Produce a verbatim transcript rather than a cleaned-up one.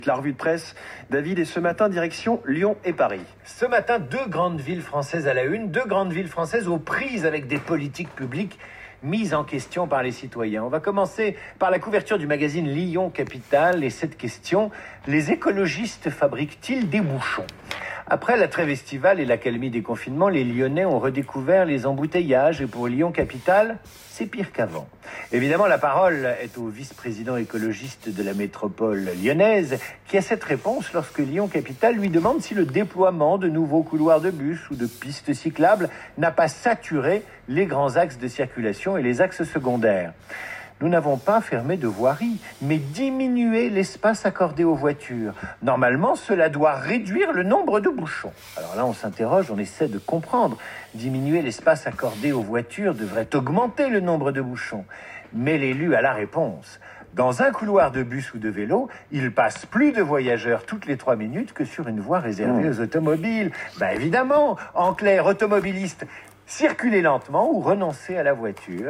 La revue de presse, David, et ce matin, direction Lyon et Paris. Ce matin, deux grandes villes françaises à la une, deux grandes villes françaises aux prises avec des politiques publiques mises en question par les citoyens. On va commencer par la couverture du magazine Lyon Capitale et cette question: les écologistes fabriquent-ils des bouchons ? Après la trêve estivale et l'accalmie des confinements, les Lyonnais ont redécouvert les embouteillages et pour Lyon Capitale, c'est pire qu'avant. Évidemment, la parole est au vice-président écologiste de la métropole lyonnaise qui a cette réponse lorsque Lyon Capitale lui demande si le déploiement de nouveaux couloirs de bus ou de pistes cyclables n'a pas saturé les grands axes de circulation et les axes secondaires. Nous n'avons pas fermé de voirie, mais diminué l'espace accordé aux voitures. Normalement, cela doit réduire le nombre de bouchons. Alors là, on s'interroge, on essaie de comprendre. Diminuer l'espace accordé aux voitures devrait augmenter le nombre de bouchons. Mais l'élu a la réponse. Dans un couloir de bus ou de vélo, il passe plus de voyageurs toutes les trois minutes que sur une voie réservée aux automobiles. Ben évidemment, en clair, automobilistes, circulez lentement ou renoncez à la voiture.